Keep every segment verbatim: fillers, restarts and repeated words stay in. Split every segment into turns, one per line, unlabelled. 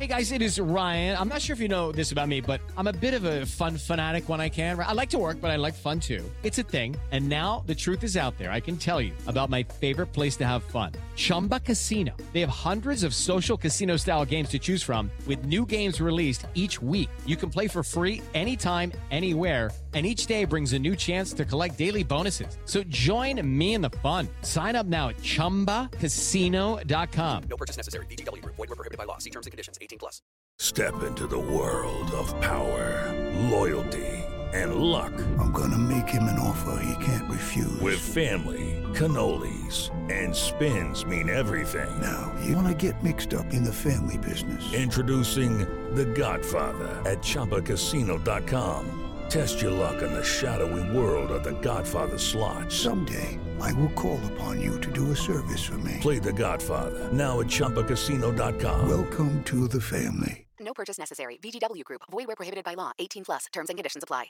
Hey guys, it is Ryan. I'm not sure if you know this about me, but I'm a bit of a fun fanatic when I can. I like to work, but I like fun too. It's a thing. And now the truth is out there. I can tell you about my favorite place to have fun. Chumba Casino. They have hundreds of social casino style games to choose from with new games released each week. You can play for free anytime, anywhere. And each day brings a new chance to collect daily bonuses. So join me in the fun. Sign up now at chumba casino dot com.
No purchase necessary. V G W Group. Void where prohibited by law. See terms and conditions. eighteen plus.
Step into the world of power, loyalty, and luck.
I'm gonna make him an offer he can't refuse.
With family, cannolis, and spins mean everything.
Now, you wanna get mixed up in the family business.
Introducing The Godfather at chumba casino dot com. Test your luck in the shadowy world of The Godfather slot.
Someday, I will call upon you to do a service for me.
Play The Godfather, now at chumba casino dot com.
Welcome to the family.
No purchase necessary. V G W Group. Void where prohibited by law. eighteen plus. Terms and conditions apply.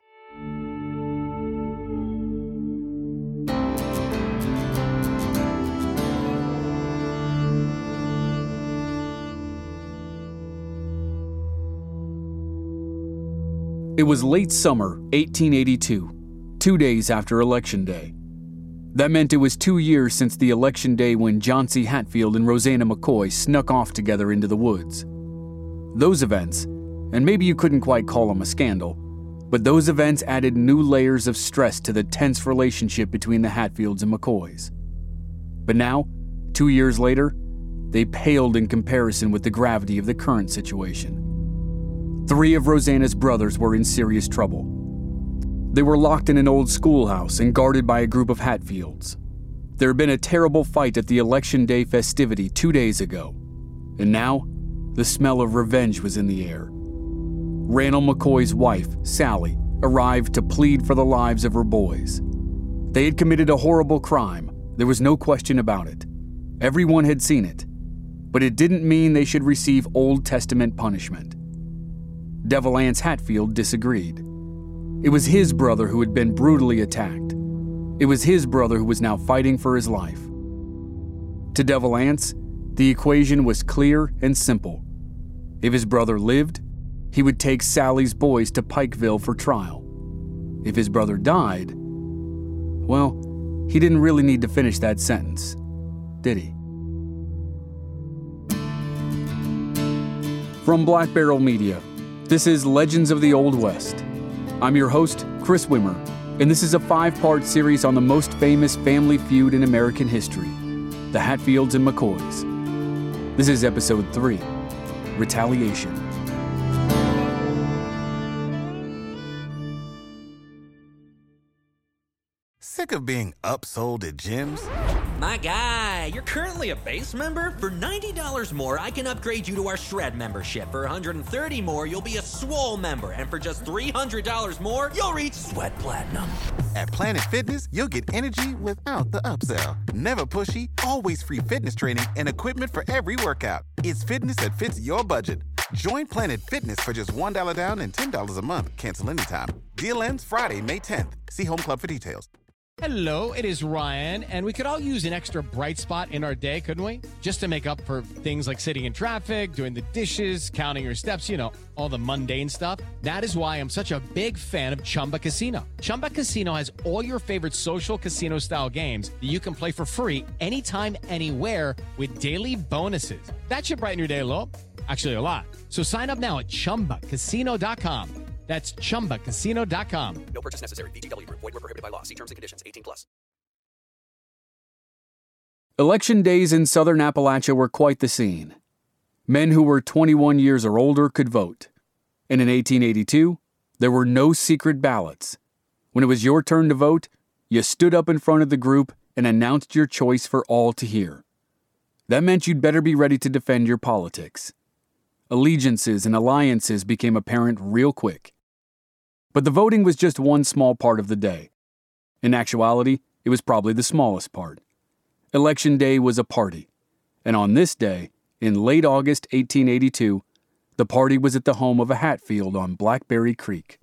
It was late summer, eighteen eighty-two, two days after Election Day. That meant it was two years since the election day when John C. Hatfield and Rosanna McCoy snuck off together into the woods. Those events, and maybe you couldn't quite call them a scandal, but those events added new layers of stress to the tense relationship between the Hatfields and McCoys. But now, two years later, they paled in comparison with the gravity of the current situation. Three of Rosanna's brothers were in serious trouble. They were locked in an old schoolhouse and guarded by a group of Hatfields. There had been a terrible fight at the Election Day festivity two days ago, and now the smell of revenge was in the air. Randall McCoy's wife, Sally, arrived to plead for the lives of her boys. They had committed a horrible crime. There was no question about it. Everyone had seen it, but it didn't mean they should receive Old Testament punishment. Devil Anse Hatfield disagreed. It was his brother who had been brutally attacked. It was his brother who was now fighting for his life. To Devil Anse, the equation was clear and simple. If his brother lived, he would take Sally's boys to Pikeville for trial. If his brother died, well, he didn't really need to finish that sentence, did he? From Black Barrel Media, this is Legends of the Old West. I'm your host, Chris Wimmer, and this is a five-part series on the most famous family feud in American history, the Hatfields and McCoys. This is episode three, Retaliation.
Sick of being upsold at gyms?
My guy, you're currently a base member? For ninety dollars more, I can upgrade you to our Shred membership. For one hundred thirty dollars more, you'll be a Swole member. And for just three hundred dollars more, you'll reach Sweat Platinum.
At Planet Fitness, you'll get energy without the upsell. Never pushy, always free fitness training and equipment for every workout. It's fitness that fits your budget. Join Planet Fitness for just one dollar down and ten dollars a month. Cancel anytime. Deal ends Friday, May tenth. See Home Club for details.
Hello, it is Ryan, and we could all use an extra bright spot in our day, couldn't we? Just to make up for things like sitting in traffic, doing the dishes, counting your steps, you know, all the mundane stuff. That is why I'm such a big fan of Chumba Casino. Chumba Casino has all your favorite social casino-style games that you can play for free anytime, anywhere with daily bonuses. That should brighten your day a little. Actually, a lot. So sign up now at chumba casino dot com. That's chumba casino dot com.
No purchase necessary. V G W Group. Void where prohibited by law. See terms and conditions. eighteen plus.
Election days in southern Appalachia were quite the scene. Men who were twenty-one years or older could vote. And in eighteen eighty-two, there were no secret ballots. When it was your turn to vote, you stood up in front of the group and announced your choice for all to hear. That meant you'd better be ready to defend your politics. Allegiances and alliances became apparent real quick. But the voting was just one small part of the day. In actuality, it was probably the smallest part. Election Day was a party. And on this day, in late August eighteen eighty-two, the party was at the home of a Hatfield on Blackberry Creek.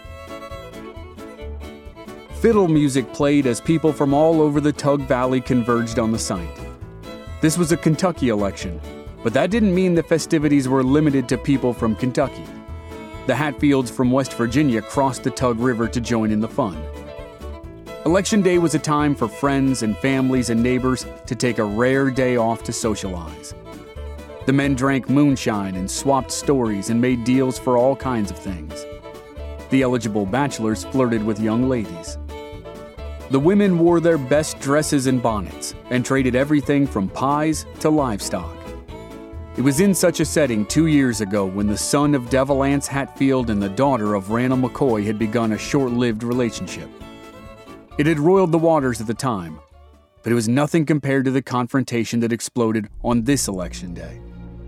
Fiddle music played as people from all over the Tug Valley converged on the site. This was a Kentucky election, But that didn't mean the festivities were limited to people from Kentucky. The Hatfields from West Virginia crossed the Tug River to join in the fun. Election Day was a time for friends and families and neighbors to take a rare day off to socialize. The men drank moonshine and swapped stories and made deals for all kinds of things. The eligible bachelors flirted with young ladies. The women wore their best dresses and bonnets and traded everything from pies to livestock. It was in such a setting two years ago when the son of Devil Anse Hatfield and the daughter of Randall McCoy had begun a short-lived relationship. It had roiled the waters at the time, but it was nothing compared to the confrontation that exploded on this election day.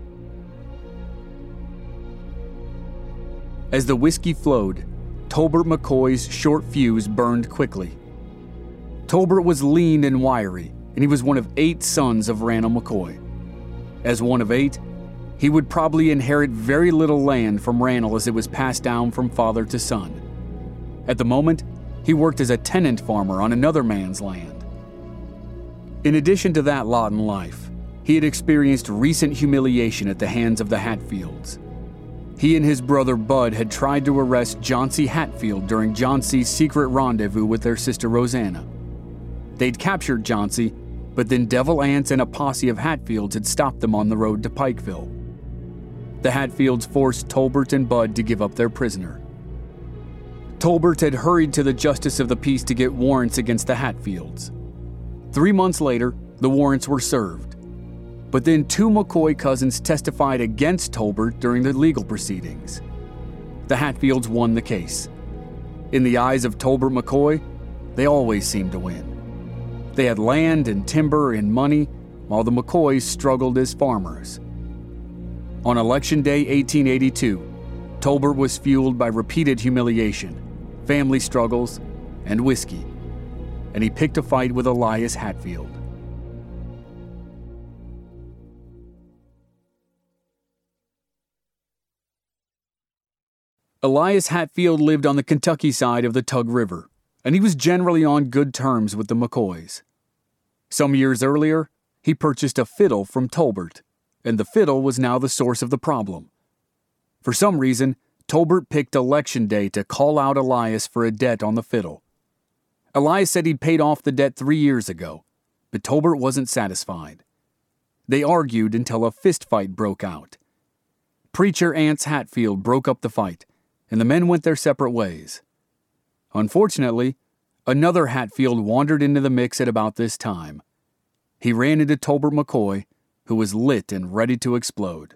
As the whiskey flowed, Tolbert McCoy's short fuse burned quickly. Tolbert was lean and wiry, and he was one of eight sons of Randall McCoy. As one of eight, he would probably inherit very little land from Randall as it was passed down from father to son. At the moment, he worked as a tenant farmer on another man's land. In addition to that lot in life, he had experienced recent humiliation at the hands of the Hatfields. He and his brother Bud had tried to arrest John C. Hatfield during John C.'s secret rendezvous with their sister Rosanna. They'd captured John C., but then Devil Anse and a posse of Hatfields had stopped them on the road to Pikeville. The Hatfields forced Tolbert and Bud to give up their prisoner. Tolbert had hurried to the Justice of the Peace to get warrants against the Hatfields. Three months later, the warrants were served. But then two McCoy cousins testified against Tolbert during the legal proceedings. The Hatfields won the case. In the eyes of Tolbert McCoy, they always seemed to win. They had land and timber and money, while the McCoys struggled as farmers. On Election Day eighteen eighty-two, Tolbert was fueled by repeated humiliation, family struggles, and whiskey, and he picked a fight with Elias Hatfield. Elias Hatfield lived on the Kentucky side of the Tug River, and he was generally on good terms with the McCoys. Some years earlier, he purchased a fiddle from Tolbert, and the fiddle was now the source of the problem. For some reason, Tolbert picked Election Day to call out Elias for a debt on the fiddle. Elias said he'd paid off the debt three years ago, but Tolbert wasn't satisfied. They argued until a fistfight broke out. Preacher Anse Hatfield broke up the fight, and the men went their separate ways. Unfortunately, another Hatfield wandered into the mix at about this time. He ran into Tolbert McCoy, who was lit and ready to explode.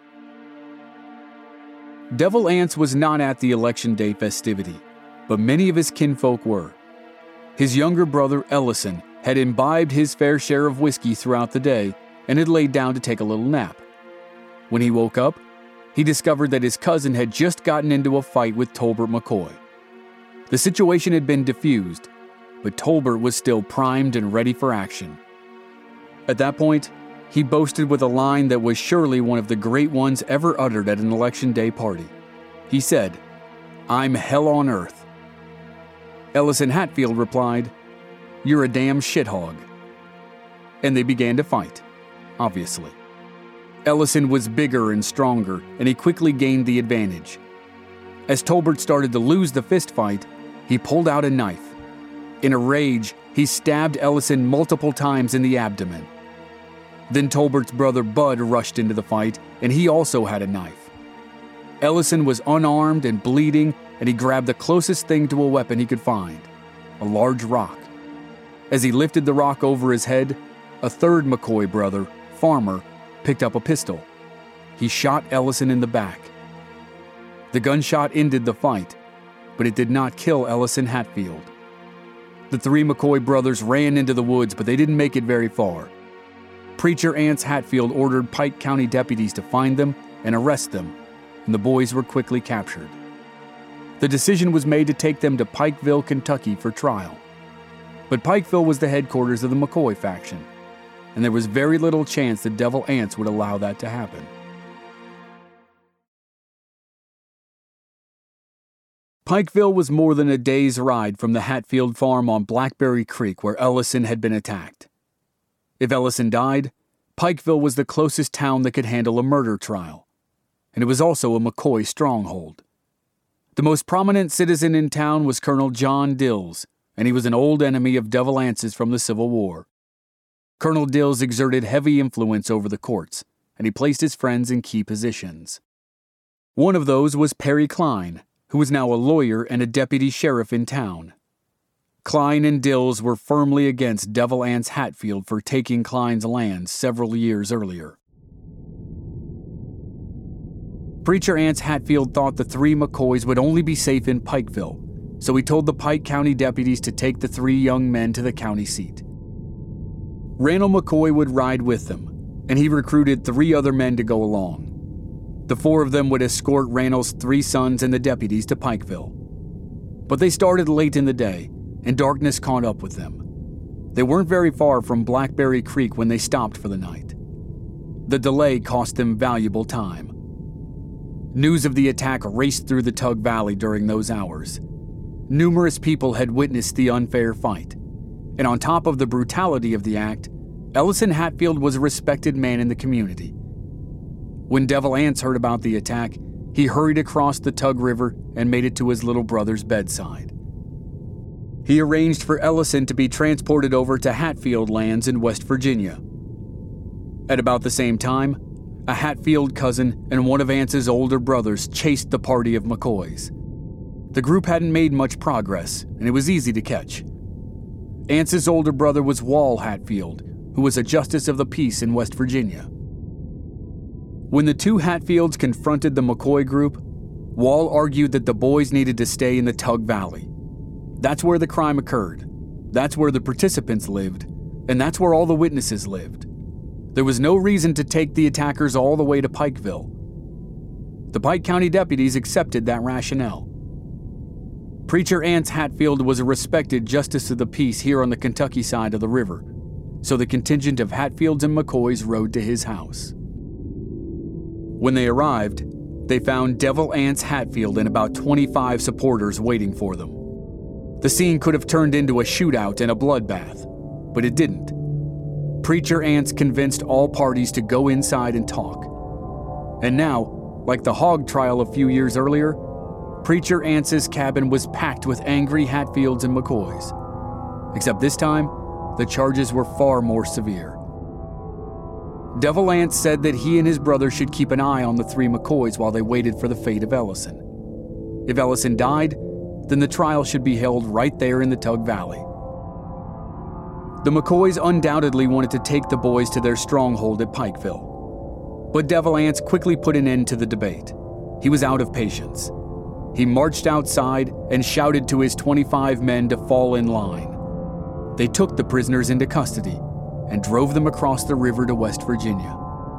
Devil Anse was not at the Election Day festivity, but many of his kinfolk were. His younger brother, Ellison, had imbibed his fair share of whiskey throughout the day and had laid down to take a little nap. When he woke up, he discovered that his cousin had just gotten into a fight with Tolbert McCoy. The situation had been diffused, but Tolbert was still primed and ready for action. At that point, he boasted with a line that was surely one of the great ones ever uttered at an Election Day party. He said, "I'm hell on earth." Ellison Hatfield replied, "You're a damn shithog." And they began to fight, obviously. Ellison was bigger and stronger, and he quickly gained the advantage. As Tolbert started to lose the fistfight, he pulled out a knife. In a rage, he stabbed Ellison multiple times in the abdomen. Then Tolbert's brother Bud rushed into the fight, and he also had a knife. Ellison was unarmed and bleeding, and he grabbed the closest thing to a weapon he could find, a large rock. As he lifted the rock over his head, a third McCoy brother, Farmer, picked up a pistol. He shot Ellison in the back. The gunshot ended the fight, but it did not kill Ellison Hatfield. The three McCoy brothers ran into the woods, but they didn't make it very far. Preacher Anse Hatfield ordered Pike County deputies to find them and arrest them, and the boys were quickly captured. The decision was made to take them to Pikeville, Kentucky for trial. But Pikeville was the headquarters of the McCoy faction, and there was very little chance that Devil Anse would allow that to happen. Pikeville was more than a day's ride from the Hatfield farm on Blackberry Creek where Ellison had been attacked. If Ellison died, Pikeville was the closest town that could handle a murder trial, and it was also a McCoy stronghold. The most prominent citizen in town was Colonel John Dills, and he was an old enemy of Devil Ance's from the Civil War. Colonel Dills exerted heavy influence over the courts, and he placed his friends in key positions. One of those was Perry Klein, who was now a lawyer and a deputy sheriff in town. Klein and Dills were firmly against Devil Anse Hatfield for taking Klein's land several years earlier. Preacher Anse Hatfield thought the three McCoys would only be safe in Pikeville, so he told the Pike County deputies to take the three young men to the county seat. Randall McCoy would ride with them, and he recruited three other men to go along. The four of them would escort Randall's three sons and the deputies to Pikeville. But they started late in the day, and darkness caught up with them. They weren't very far from Blackberry Creek when they stopped for the night. The delay cost them valuable time. News of the attack raced through the Tug Valley during those hours. Numerous people had witnessed the unfair fight, and on top of the brutality of the act, Ellison Hatfield was a respected man in the community. When Devil Anse heard about the attack, he hurried across the Tug River and made it to his little brother's bedside. He arranged for Ellison to be transported over to Hatfield lands in West Virginia. At about the same time, a Hatfield cousin and one of Ance's older brothers chased the party of McCoys. The group hadn't made much progress, and it was easy to catch. Ance's older brother was Wall Hatfield, who was a justice of the peace in West Virginia. When the two Hatfields confronted the McCoy group, Wall argued that the boys needed to stay in the Tug Valley. That's where the crime occurred, that's where the participants lived, and that's where all the witnesses lived. There was no reason to take the attackers all the way to Pikeville. The Pike County deputies accepted that rationale. Preacher Anse Hatfield was a respected justice of the peace here on the Kentucky side of the river, so the contingent of Hatfields and McCoys rode to his house. When they arrived, they found Devil Anse Hatfield and about twenty-five supporters waiting for them. The scene could have turned into a shootout and a bloodbath, but it didn't. Preacher Anse convinced all parties to go inside and talk. And now, like the hog trial a few years earlier, Preacher Anse's cabin was packed with angry Hatfields and McCoys. Except this time, the charges were far more severe. Devil Anse said that he and his brother should keep an eye on the three McCoys while they waited for the fate of Ellison. If Ellison died, then the trial should be held right there in the Tug Valley. The McCoys undoubtedly wanted to take the boys to their stronghold at Pikeville. But Devil Anse quickly put an end to the debate. He was out of patience. He marched outside and shouted to his twenty-five men to fall in line. They took the prisoners into custody and drove them across the river to West Virginia.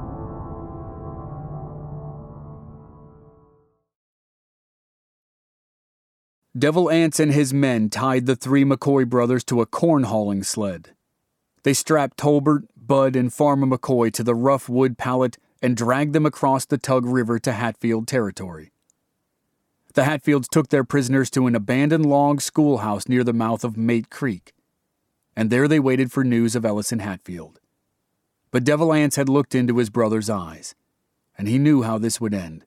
Devil Anse and his men tied the three McCoy brothers to a corn hauling sled. They strapped Tolbert, Bud, and Farmer McCoy to the rough wood pallet and dragged them across the Tug River to Hatfield territory. The Hatfields took their prisoners to an abandoned log schoolhouse near the mouth of Mate Creek, and there they waited for news of Ellison Hatfield. But Devil Anse had looked into his brother's eyes, and he knew how this would end.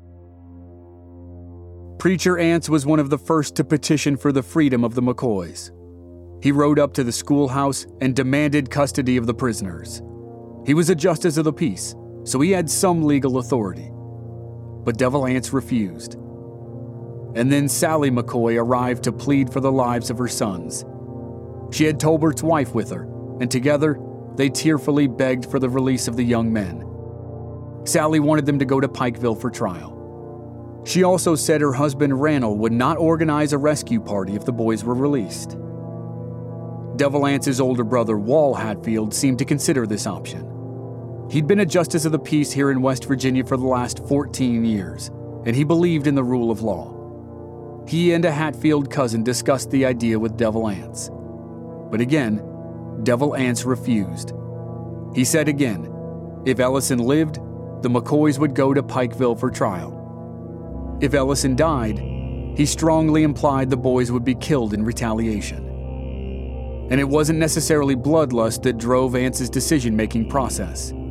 Preacher Anse was one of the first to petition for the freedom of the McCoys. He rode up to the schoolhouse and demanded custody of the prisoners. He was a justice of the peace, so he had some legal authority. But Devil Anse refused. And then Sally McCoy arrived to plead for the lives of her sons. She had Tolbert's wife with her, and together they tearfully begged for the release of the young men. Sally wanted them to go to Pikeville for trial. She also said her husband Randall would not organize a rescue party if the boys were released. Devil Anse's older brother Wall Hatfield seemed to consider this option. He'd been a justice of the peace here in West Virginia for the last fourteen years, and he believed in the rule of law. He and a Hatfield cousin discussed the idea with Devil Anse. But again, Devil Anse refused. He said again, if Ellison lived, the McCoys would go to Pikeville for trial. If Ellison died, he strongly implied the boys would be killed in retaliation. And it wasn't necessarily bloodlust that drove Anse's decision-making process.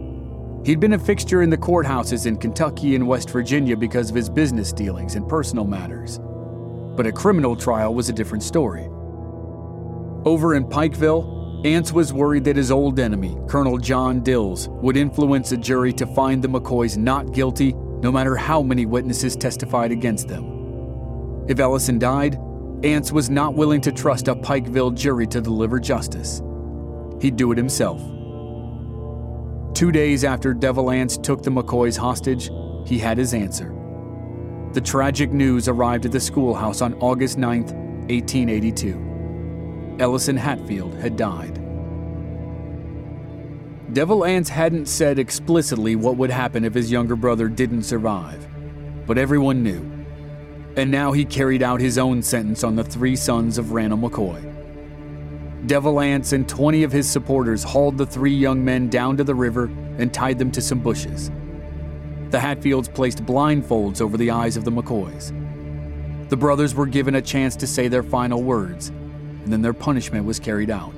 He'd been a fixture in the courthouses in Kentucky and West Virginia because of his business dealings and personal matters. But a criminal trial was a different story. Over in Pikeville, Ance was worried that his old enemy, Colonel John Dills, would influence a jury to find the McCoys not guilty, no matter how many witnesses testified against them. If Ellison died, Ance was not willing to trust a Pikeville jury to deliver justice. He'd do it himself. Two days after Devil Ance took the McCoys hostage, he had his answer. The tragic news arrived at the schoolhouse on August ninth, eighteen eighty-two. Ellison Hatfield had died. Devil Ance hadn't said explicitly what would happen if his younger brother didn't survive, but everyone knew. And now he carried out his own sentence on the three sons of Randall McCoy. Devil Ance and twenty of his supporters hauled the three young men down to the river and tied them to some bushes. The Hatfields placed blindfolds over the eyes of the McCoys. The brothers were given a chance to say their final words, and then their punishment was carried out.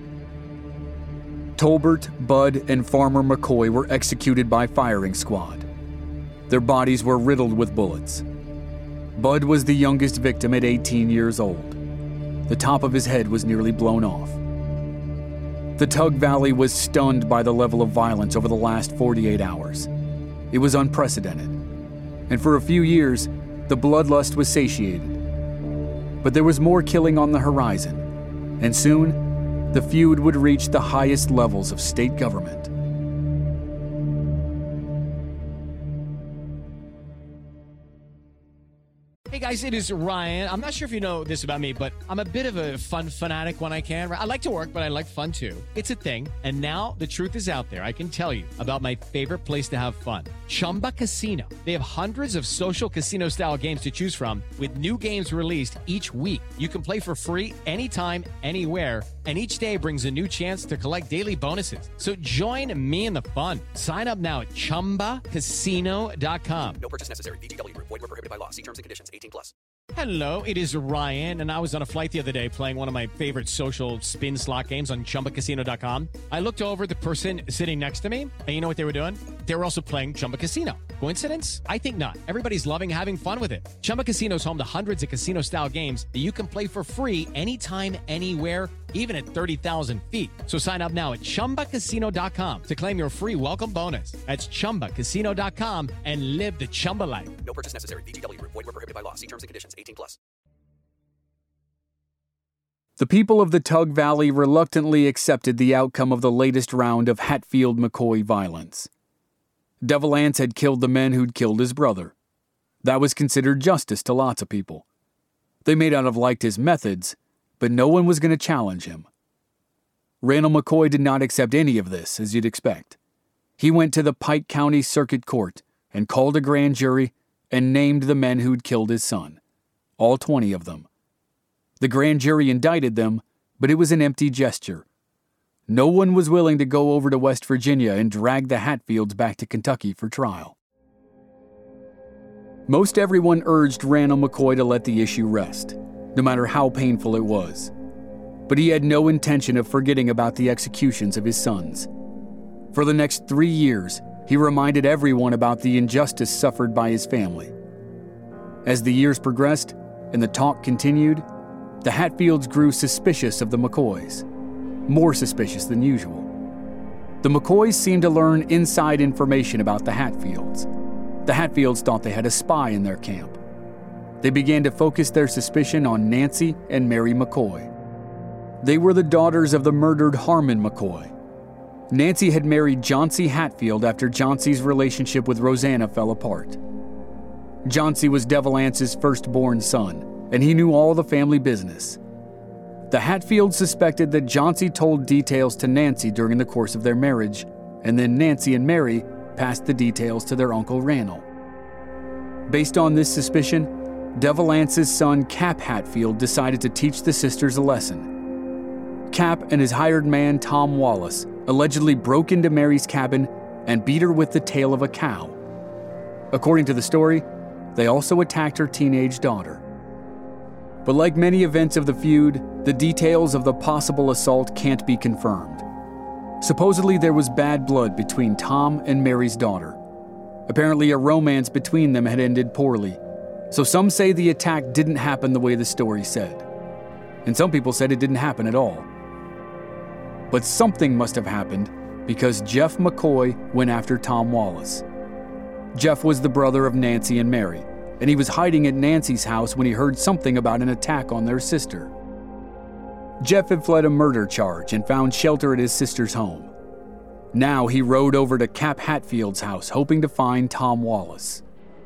Tolbert, Bud, and Farmer McCoy were executed by firing squad. Their bodies were riddled with bullets. Bud was the youngest victim at eighteen years old. The top of his head was nearly blown off. The Tug Valley was stunned by the level of violence over the last forty-eight hours. It was unprecedented, and for a few years, the bloodlust was satiated. But there was more killing on the horizon, and soon, the feud would reach the highest levels of state government.
Hey guys, it is Ryan. I'm not sure if you know this about me, but I'm a bit of a fun fanatic when I can. I like to work, but I like fun too. It's a thing. And now the truth is out there. I can tell you about my favorite place to have fun. Chumba Casino. They have hundreds of social casino style games to choose from with new games released each week. You can play for free anytime, anywhere. And each day brings a new chance to collect daily bonuses. So join me in the fun. Sign up now at chumba casino dot com.
No purchase necessary. V G W. Void where prohibited by law. See terms and conditions. eighteen plus.
Hello, it is Ryan, and I was on a flight the other day playing one of my favorite social spin slot games on chumba casino dot com. I looked over at the person sitting next to me, and you know what they were doing? They were also playing Chumba Casino. Coincidence? I think not. Everybody's loving having fun with it. Chumba Casino is home to hundreds of casino-style games that you can play for free anytime, anywhere, even at thirty thousand feet. So sign up now at chumba casino dot com to claim your free welcome bonus. That's chumba casino dot com and live the Chumba life.
No purchase necessary. V G W. Void where prohibited by law. See terms and conditions. eighteen plus.
The people of the Tug Valley reluctantly accepted the outcome of the latest round of Hatfield-McCoy violence. Devil Ance had killed the men who'd killed his brother. That was considered justice to lots of people. They may not have liked his methods, but no one was going to challenge him. Randall McCoy did not accept any of this, as you'd expect. He went to the Pike County Circuit Court and called a grand jury and named the men who'd killed his son, all twenty of them. The grand jury indicted them, but it was an empty gesture. No one was willing to go over to West Virginia and drag the Hatfields back to Kentucky for trial. Most everyone urged Randall McCoy to let the issue rest, no matter how painful it was. But he had no intention of forgetting about the executions of his sons. For the next three years, he reminded everyone about the injustice suffered by his family. As the years progressed and the talk continued, the Hatfields grew suspicious of the McCoys, more suspicious than usual. The McCoys seemed to learn inside information about the Hatfields. The Hatfields thought they had a spy in their camp. They began to focus their suspicion on Nancy and Mary McCoy. They were the daughters of the murdered Harmon McCoy. Nancy had married Johnsey Hatfield after Johnsey's relationship with Rosanna fell apart. Johnsey was Devil Ance's firstborn son, and he knew all the family business. The Hatfields suspected that Johnsey told details to Nancy during the course of their marriage, and then Nancy and Mary passed the details to their Uncle Randall. Based on this suspicion, Devil Ance's son Cap Hatfield decided to teach the sisters a lesson. Cap and his hired man Tom Wallace allegedly broke into Mary's cabin and beat her with the tail of a cow. According to the story, they also attacked her teenage daughter. But like many events of the feud, the details of the possible assault can't be confirmed. Supposedly there was bad blood between Tom and Mary's daughter. Apparently a romance between them had ended poorly, so some say the attack didn't happen the way the story said. And some people said it didn't happen at all. But something must have happened because Jeff McCoy went after Tom Wallace. Jeff was the brother of Nancy and Mary, and he was hiding at Nancy's house when he heard something about an attack on their sister. Jeff had fled a murder charge and found shelter at his sister's home. Now he rode over to Cap Hatfield's house, hoping to find Tom Wallace.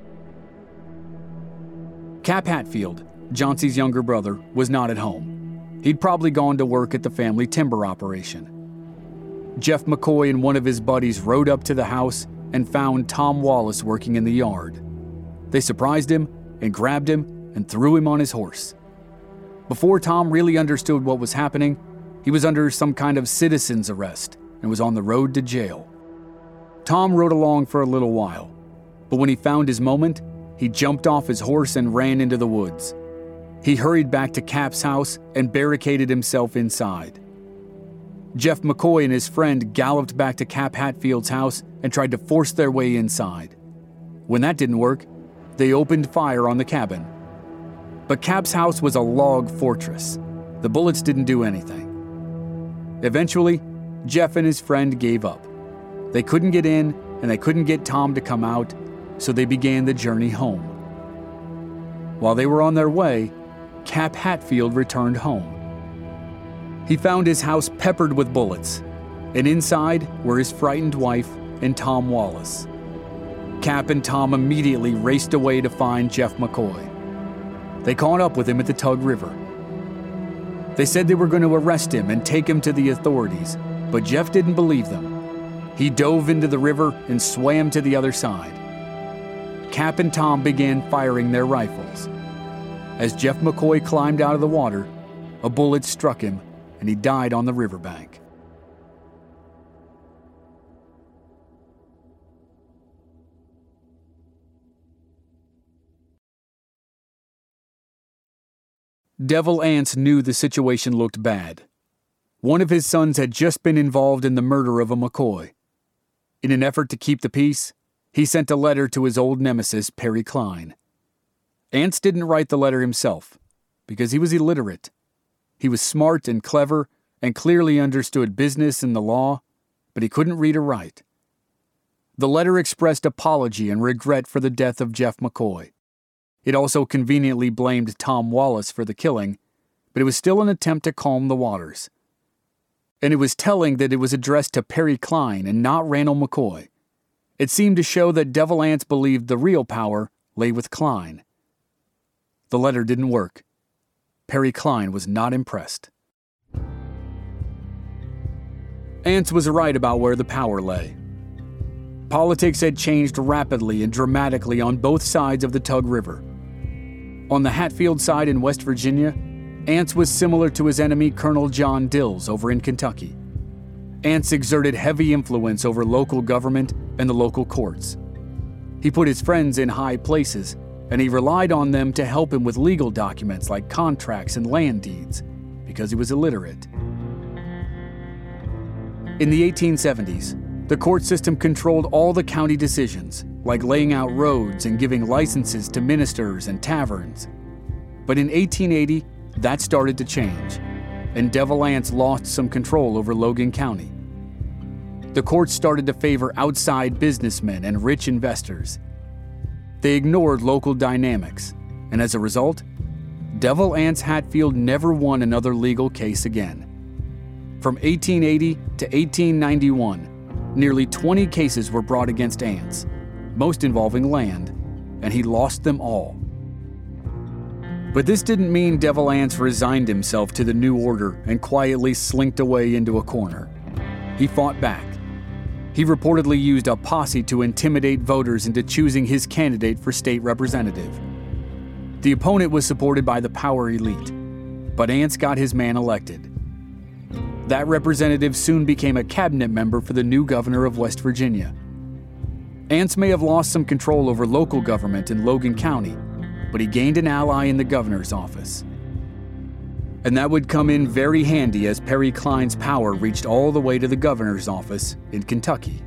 Cap Hatfield, Johnson's younger brother, was not at home. He'd probably gone to work at the family timber operation. Jeff McCoy and one of his buddies rode up to the house and found Tom Wallace working in the yard. They surprised him and grabbed him and threw him on his horse. Before Tom really understood what was happening, he was under some kind of citizen's arrest and was on the road to jail. Tom rode along for a little while, but when he found his moment, he jumped off his horse and ran into the woods. He hurried back to Cap's house and barricaded himself inside. Jeff McCoy and his friend galloped back to Cap Hatfield's house and tried to force their way inside. When that didn't work, they opened fire on the cabin. But Cap's house was a log fortress. The bullets didn't do anything. Eventually, Jeff and his friend gave up. They couldn't get in and they couldn't get Tom to come out, so they began the journey home. While they were on their way, Cap Hatfield returned home. He found his house peppered with bullets, and inside were his frightened wife and Tom Wallace. Cap and Tom immediately raced away to find Jeff McCoy. They caught up with him at the Tug River. They said they were going to arrest him and take him to the authorities, but Jeff didn't believe them. He dove into the river and swam to the other side. Cap and Tom began firing their rifles. As Jeff McCoy climbed out of the water, a bullet struck him and he died on the riverbank. Devil Anse knew the situation looked bad. One of his sons had just been involved in the murder of a McCoy. In an effort to keep the peace, he sent a letter to his old nemesis, Perry Cline. Anse didn't write the letter himself, because he was illiterate. He was smart and clever and clearly understood business and the law, but he couldn't read or write. The letter expressed apology and regret for the death of Jeff McCoy. It also conveniently blamed Tom Wallace for the killing, but it was still an attempt to calm the waters. And it was telling that it was addressed to Perry Cline and not Randall McCoy. It seemed to show that Devil Anse believed the real power lay with Cline. The letter didn't work. Perry Cline was not impressed. Anse was right about where the power lay. Politics had changed rapidly and dramatically on both sides of the Tug River. On the Hatfield side in West Virginia, Anse was similar to his enemy Colonel John Dills over in Kentucky. Anse exerted heavy influence over local government and the local courts. He put his friends in high places, and he relied on them to help him with legal documents like contracts and land deeds, because he was illiterate. In the eighteen seventies, the court system controlled all the county decisions, like laying out roads and giving licenses to ministers and taverns. But in eighteen eighty, that started to change, and Devil Anse lost some control over Logan County. The courts started to favor outside businessmen and rich investors. They ignored local dynamics, and as a result, Devil Anse Hatfield never won another legal case again. From eighteen eighty to eighteen ninety-one, nearly twenty cases were brought against Anse, most involving land, and he lost them all. But this didn't mean Devil Anse resigned himself to the new order and quietly slinked away into a corner. He fought back. He reportedly used a posse to intimidate voters into choosing his candidate for state representative. The opponent was supported by the power elite, but Anse got his man elected. That representative soon became a cabinet member for the new governor of West Virginia. Anse may have lost some control over local government in Logan County, but he gained an ally in the governor's office. And that would come in very handy as Perry Cline's power reached all the way to the governor's office in Kentucky.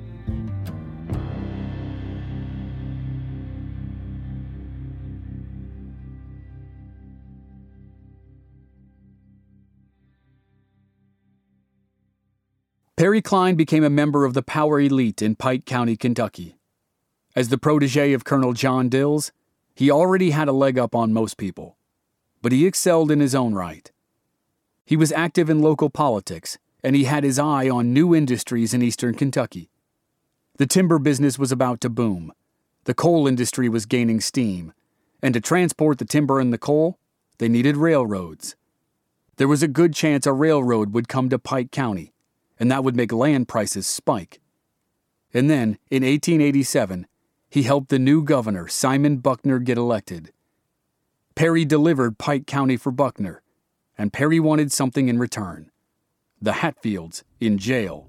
Perry Cline became a member of the power elite in Pike County, Kentucky. As the protege of Colonel John Dills, he already had a leg up on most people, but he excelled in his own right. He was active in local politics, and he had his eye on new industries in eastern Kentucky. The timber business was about to boom, the coal industry was gaining steam, and to transport the timber and the coal, they needed railroads. There was a good chance a railroad would come to Pike County, and that would make land prices spike. And then, in eighteen eighty-seven, he helped the new governor, Simon Buckner, get elected. Perry delivered Pike County for Buckner, and Perry wanted something in return: the Hatfields in jail.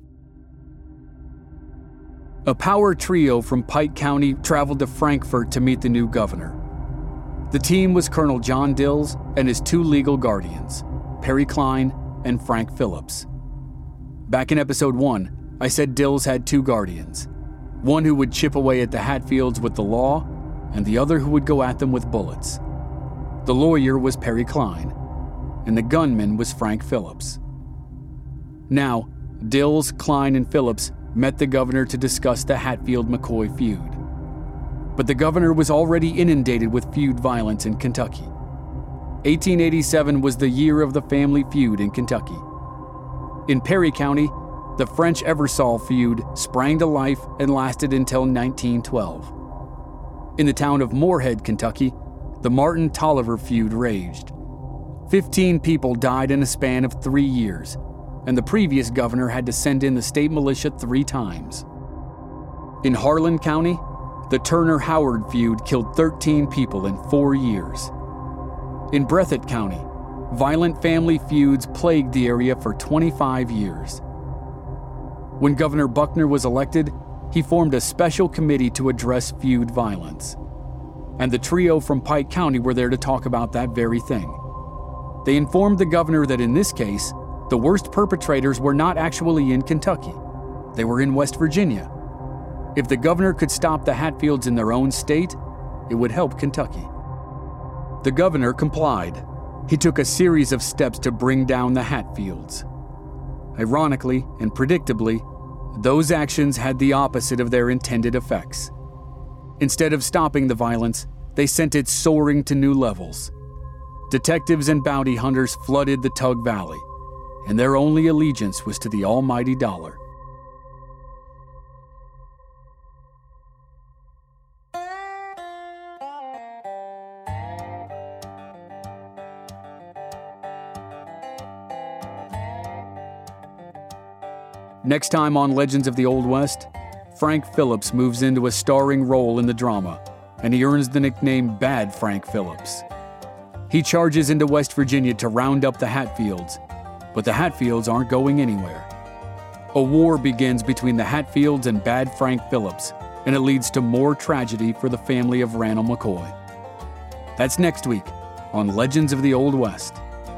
A power trio from Pike County traveled to Frankfort to meet the new governor. The team was Colonel John Dills and his two legal guardians, Perry Cline and Frank Phillips. Back in episode one, I said Dills had two guardians, one who would chip away at the Hatfields with the law, and the other who would go at them with bullets. The lawyer was Perry Cline, and the gunman was Frank Phillips. Now, Dills, Cline, and Phillips met the governor to discuss the Hatfield-McCoy feud. But the governor was already inundated with feud violence in Kentucky. eighteen eighty-seven was the year of the family feud in Kentucky. In Perry County, the French Eversole feud sprang to life and lasted until nineteen twelve. In the town of Moorhead, Kentucky, the Martin Tolliver feud raged. Fifteen people died in a span of three years, and the previous governor had to send in the state militia three times. In Harlan County, the Turner-Howard feud killed thirteen people in four years. In Breathitt County, violent family feuds plagued the area for twenty-five years. When Governor Buckner was elected, he formed a special committee to address feud violence. And the trio from Pike County were there to talk about that very thing. They informed the governor that in this case, the worst perpetrators were not actually in Kentucky. They were in West Virginia. If the governor could stop the Hatfields in their own state, it would help Kentucky. The governor complied. He took a series of steps to bring down the Hatfields. Ironically and predictably, those actions had the opposite of their intended effects. Instead of stopping the violence, they sent it soaring to new levels. Detectives and bounty hunters flooded the Tug Valley, and their only allegiance was to the almighty dollar. Next time on Legends of the Old West, Frank Phillips moves into a starring role in the drama, and he earns the nickname Bad Frank Phillips. He charges into West Virginia to round up the Hatfields, but the Hatfields aren't going anywhere. A war begins between the Hatfields and Bad Frank Phillips, and it leads to more tragedy for the family of Randall McCoy. That's next week on Legends of the Old West.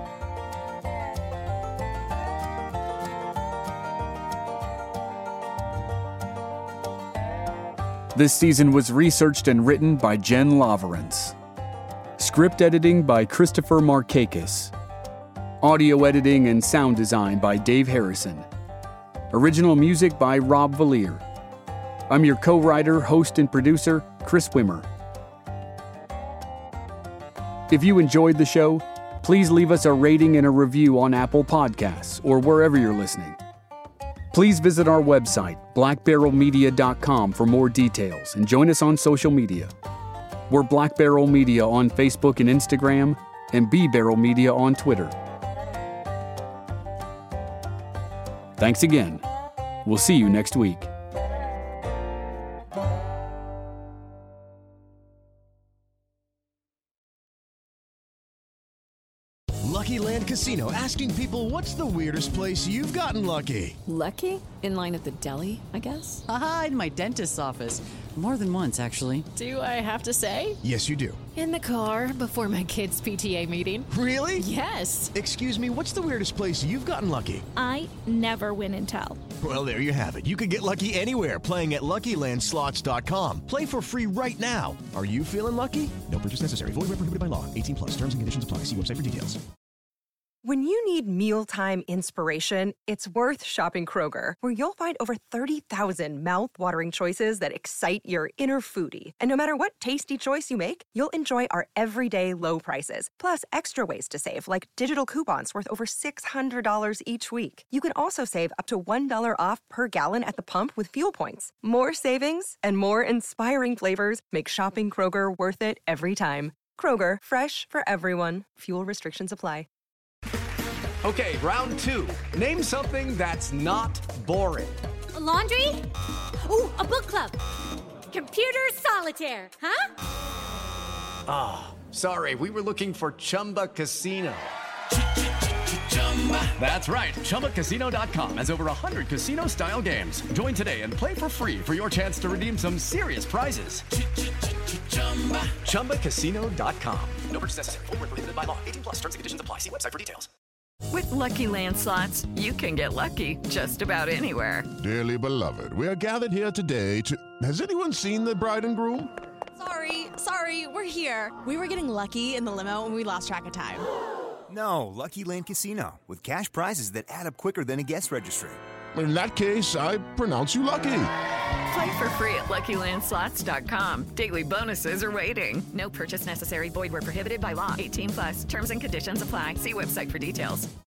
This season was researched and written by Jen Laverance. Script editing by Christopher Markakis. Audio editing and sound design by Dave Harrison. Original music by Rob Valier. I'm your co-writer, host, and producer, Chris Wimmer. If you enjoyed the show, please leave us a rating and a review on Apple Podcasts or wherever you're listening. Please visit our website, black barrel media dot com, for more details and join us on social media. We're Black Barrel Media on Facebook and Instagram, and B Barrel Media on Twitter. Thanks again. We'll see you next week.
Lucky Land Casino, asking people, what's the weirdest place you've gotten lucky?
Lucky? In line at the deli, I guess?
Aha, in my dentist's office. More than once, actually.
Do I have to say?
Yes, you do.
In the car before my kids' P T A meeting.
Really?
Yes.
Excuse me, what's the weirdest place you've gotten lucky?
I never win and tell.
Well, there you have it. You can get lucky anywhere, playing at Lucky Land Slots dot com. Play for free right now. Are you feeling lucky? No purchase necessary. Void where prohibited by law. eighteen plus. Terms and conditions apply. See website for details.
When you need mealtime inspiration, it's worth shopping Kroger, where you'll find over thirty thousand mouth-watering choices that excite your inner foodie. And no matter what tasty choice you make, you'll enjoy our everyday low prices, plus extra ways to save, like digital coupons worth over six hundred dollars each week. You can also save up to one dollar off per gallon at the pump with fuel points. More savings and more inspiring flavors make shopping Kroger worth it every time. Kroger, fresh for everyone. Fuel restrictions apply.
Okay, round two. Name something that's not boring.
A laundry? Ooh, a book club. Computer solitaire, huh?
Ah, oh, sorry, we were looking for Chumba Casino. That's right, Chumba Casino dot com has over one hundred casino-style games. Join today and play for free for your chance to redeem some serious prizes. Chumba Casino dot com.
No purchase necessary. Void where prohibited by law. eighteen plus. Terms and conditions apply. See website for details.
With Lucky Land Slots, you can get lucky just about anywhere.
Dearly beloved, we are gathered here today to... Has anyone seen the bride and groom?
Sorry, sorry, we're here. We were getting lucky in the limo and we lost track of time.
No, Lucky Land Casino, with cash prizes that add up quicker than a guest registry.
In that case, I pronounce you lucky.
Play for free at Lucky Land Slots dot com. Daily bonuses are waiting.
No purchase necessary. Void where prohibited by law. eighteen plus. Terms and conditions apply. See website for details.